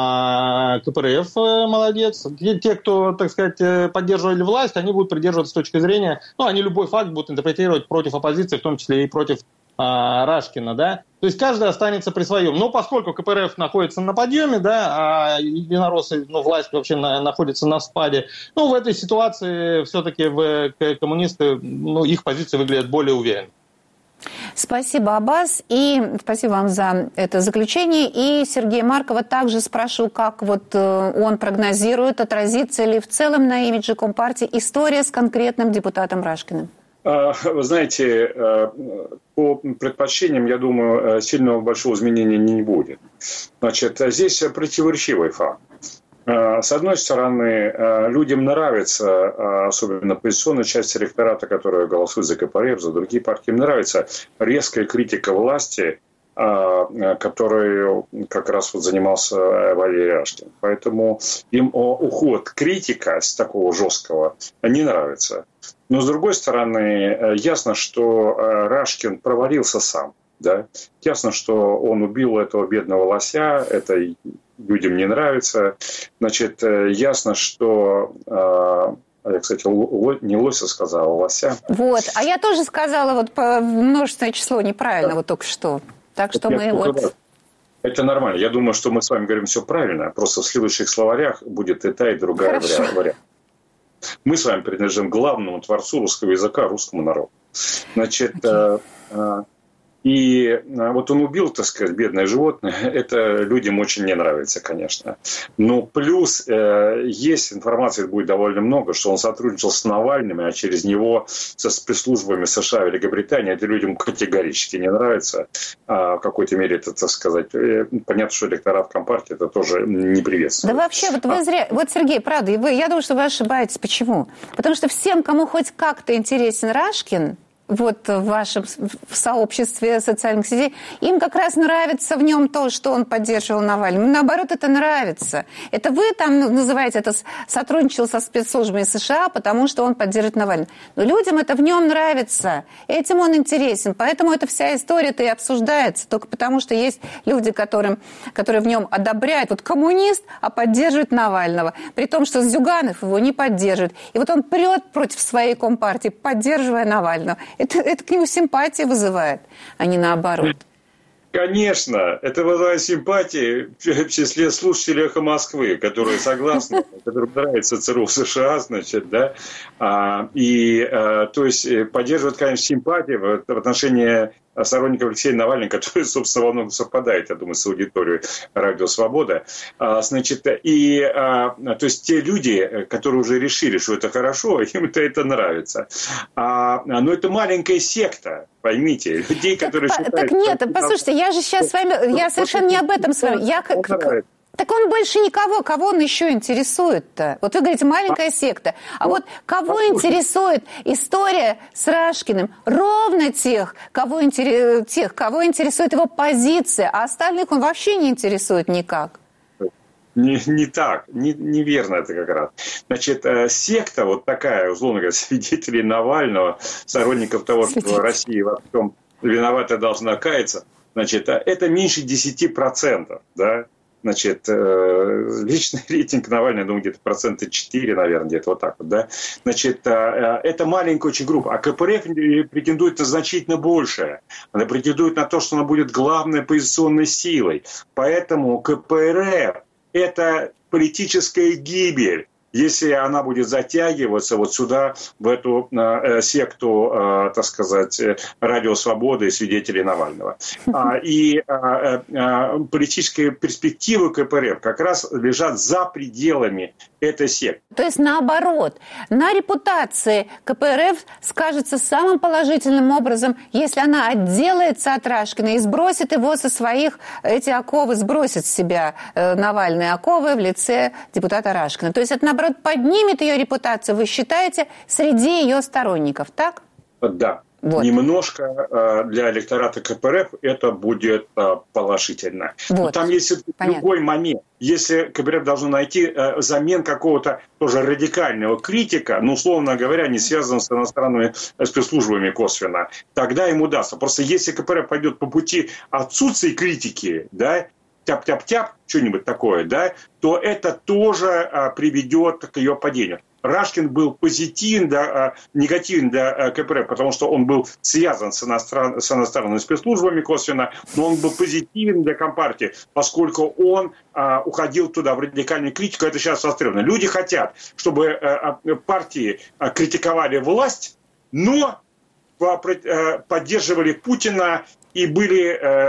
а, ка пэ эр эф молодец. Те, кто, так сказать, поддерживали власть, они будут придерживаться точки зрения, ну, они любой факт будут интерпретировать против оппозиции, в том числе и против а, Рашкина. Да? То есть каждый останется при своем. Но поскольку ка пэ эр эф находится на подъеме, да, а единороссы, ну, власть вообще на, находится на спаде, ну, в этой ситуации все-таки в, коммунисты, ну, их позиции выглядят более уверенно. Спасибо, Аббас, и спасибо вам за это заключение. И Сергея Маркова также спрошу, как вот он прогнозирует, отразится ли в целом на имидже Компартии история с конкретным депутатом Рашкиным? Вы знаете, по предпочтениям, я думаю, сильного большого изменения не будет. Значит, здесь противоречивый факт. С одной стороны, людям нравится, особенно оппозиционная часть электората, которая голосует за ка пэ эр эф, за другие партии, им нравится резкая критика власти, которой как раз вот занимался Валерий Рашкин. Поэтому им уход критика с такого жесткого не нравится. Но с другой стороны, ясно, что Рашкин провалился сам. Да? Ясно, что он убил этого бедного лося, это людям не нравится. Значит, ясно, что... Я, кстати, не лося сказала, а лося. Вот, а я тоже сказала вот по множественное число неправильно, да. Вот только что. Так что мы вот... Это нормально. Я думаю, что мы с вами говорим все правильно. Просто в следующих словарях будет и та, и другая вариант. Мы с вами принадлежим главному творцу русского языка, русскому народу. Значит... Okay. И вот он убил, так сказать, бедное животное. Это людям очень не нравится, конечно. Но плюс э, есть информация, будет довольно много, что он сотрудничал с Навальным, а через него со спецслужбами США и Великобритании. Это людям категорически не нравится. А в какой-то мере это, так сказать, э, понятно, что электорат Компартии это тоже не приветствует. Да вообще, вот вы зря... Вот, Сергей, правда, вы, я думаю, что вы ошибаетесь. Почему? Потому что всем, кому хоть как-то интересен Рашкин, вот в вашем в сообществе социальных сетей, им как раз нравится в нем то, что он поддерживал Навального. Наоборот, это нравится. Это вы там называете это сотрудничал со спецслужбами США, потому что он поддерживает Навального. Но людям это в нем нравится. Этим он интересен. Поэтому эта вся история-то и обсуждается. Только потому, что есть люди, которым, которые в нем одобряют. Вот коммунист, а поддерживает Навального. При том, что Зюганов его не поддерживает. И вот он прет против своей компартии, поддерживая Навального. Это, это к нему симпатии вызывает, а не наоборот. Конечно, это вызывает симпатии в числе слушателей «Эхо Москвы», которые согласны, которым нравится ЦРУ США, значит, да, а, и, а, то есть, поддерживают, конечно, симпатии в, в отношении сторонников Алексея Навального, который, собственно, во многом совпадает, я думаю, с аудиторией «Радио Свобода». Значит, и, то есть те люди, которые уже решили, что это хорошо, им-то это нравится. Но это маленькая секта, поймите, людей, которые так, считают... Так нет, послушайте, я же сейчас с вами, я совершенно не об этом с вами. Я как... Так он больше никого, кого он еще интересует-то? Вот вы говорите, маленькая секта. А вот кого интересует история с Рашкиным? Ровно тех, кого, интерес... тех, кого интересует его позиция, а остальных он вообще не интересует никак. Не, не так, не, неверно это как раз. Значит, секта вот такая, условно говоря, свидетелей Навального, сторонников того, что Россия во всем виновата должна каяться, значит, это меньше десяти процентов, да? Значит, личный рейтинг Навального, я думаю, где-то процента четыре, наверное, где-то вот так вот, да. Значит, это маленькая очень группа, а КПРФ претендует на значительно большее. Она претендует на то, что она будет главной оппозиционной силой. Поэтому КПРФ – это политическая гибель, если она будет затягиваться вот сюда, в эту э, секту, э, так сказать, Радио Свободы и свидетелей Навального. А, и э, э, политические перспективы КПРФ как раз лежат за пределами этой секты. То есть наоборот, на репутации КПРФ скажется самым положительным образом, если она отделается от Рашкина и сбросит его со своих, эти оковы, сбросит с себя э, Навальные оковы в лице депутата Рашкина. То есть это, наоборот, поднимет ее репутацию, вы считаете, среди ее сторонников, так? Да. Вот. Немножко э, для электората КПРФ это будет э, положительно. Вот. Но там есть другой момент. Если КПРФ должно найти э, замен какого-то тоже радикального критика, ну, условно говоря, не связанного с иностранными спецслужбами косвенно, тогда им удастся. Просто если КПРФ пойдет по пути отсутствия критики, да, тяп-тяп-тяп, что-нибудь такое, да, то это тоже а, приведет к ее падению. Рашкин был позитивен, да, а, негативен для а, КПРФ, потому что он был связан с, иностран... с иностранными спецслужбами косвенно, но он был позитивен для Компартии, поскольку он а, уходил туда в радикальную критику. Это сейчас востребовано. Люди хотят, чтобы а, партии а, критиковали власть, но а, поддерживали Путина и были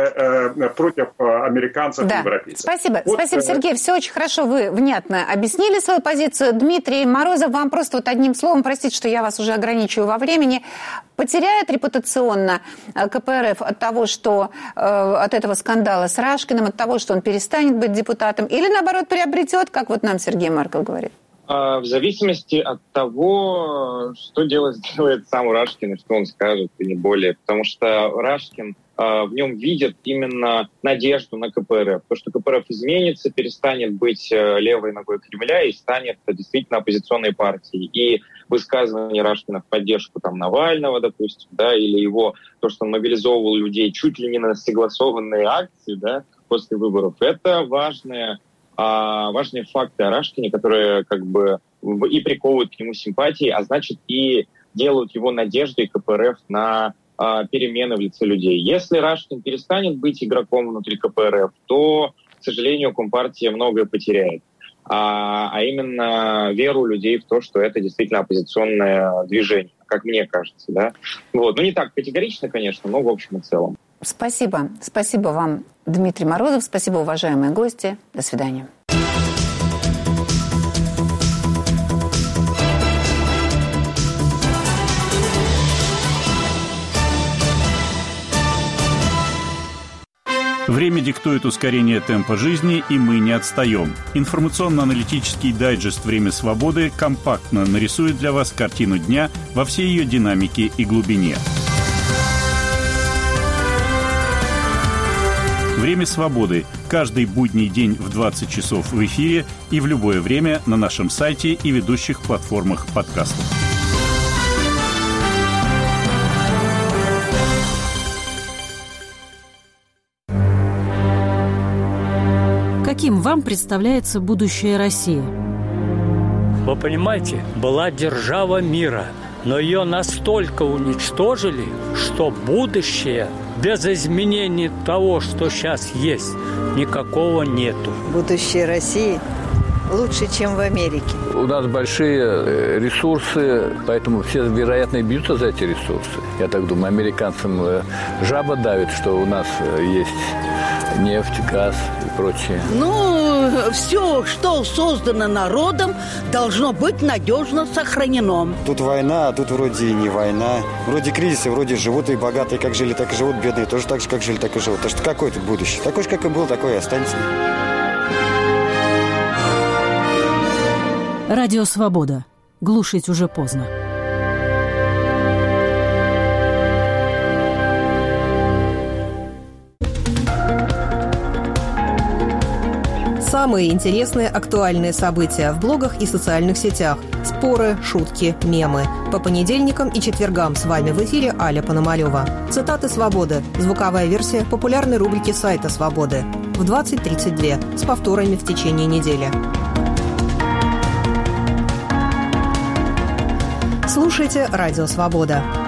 э, э, против американцев да. и европейцев. Спасибо, вот, спасибо, Сергей. Все очень хорошо, вы внятно объяснили свою позицию. Дмитрий Морозов, вам просто вот одним словом, простите, что я вас уже ограничиваю во времени, потеряет репутационно КПРФ от того, что э, от этого скандала с Рашкиным, от того, что он перестанет быть депутатом, или наоборот приобретет, как вот нам Сергей Марков говорит? В зависимости от того, что делает, сделает сам Рашкин и что он скажет, и не более. Потому что Рашкин, в нем видят именно надежду на КПРФ. То, что КПРФ изменится, перестанет быть левой ногой Кремля и станет действительно оппозиционной партией. И высказывание Рашкина в поддержку там, Навального, допустим, да, или его, то, что он мобилизовывал людей чуть ли не на согласованные акции, да, после выборов, это важное А важные факты о Рашкине, которые как бы и приковывают к нему симпатии, а значит и делают его надеждой КПРФ на а, перемены в лице людей. Если Рашкин перестанет быть игроком внутри КПРФ, то, к сожалению, Компартия многое потеряет. А, а именно веру людей в то, что это действительно оппозиционное движение, как мне кажется. Да? Вот. Ну, не так категорично, конечно, но в общем и целом. Спасибо. Спасибо вам, Дмитрий Морозов. Спасибо, уважаемые гости. До свидания. Время диктует ускорение темпа жизни, и мы не отстаем. Информационно-аналитический дайджест «Время свободы» компактно нарисует для вас картину дня во всей ее динамике и глубине. «Время свободы» каждый будний день в двадцать часов в эфире и в любое время на нашем сайте и ведущих платформах подкастов. Каким вам представляется будущее России? Вы понимаете, была держава мира, но ее настолько уничтожили, что будущее без изменений того, что сейчас есть, никакого нету. Будущее России лучше, чем в Америке. У нас большие ресурсы, поэтому все, вероятно, и бьются за эти ресурсы. Я так думаю, американцам жаба давит, что у нас есть нефть, газ и прочее. Ну, все, что создано народом, должно быть надежно сохранено. Тут война, а тут вроде и не война. Вроде кризисы, вроде живут и богатые, как жили, так и живут, бедные тоже так же, как жили, так и живут. Так что какое тут будущее? Такое же, как и было, такое и останется. Радио «Свобода». Глушить уже поздно. Самые интересные актуальные события в блогах и социальных сетях. Споры, шутки, мемы. По понедельникам и четвергам с вами в эфире Аля Пономарёва. Цитаты «Свободы». Звуковая версия популярной рубрики сайта «Свободы». В двадцать тридцать два с повторами в течение недели. Слушайте «Радио Свобода».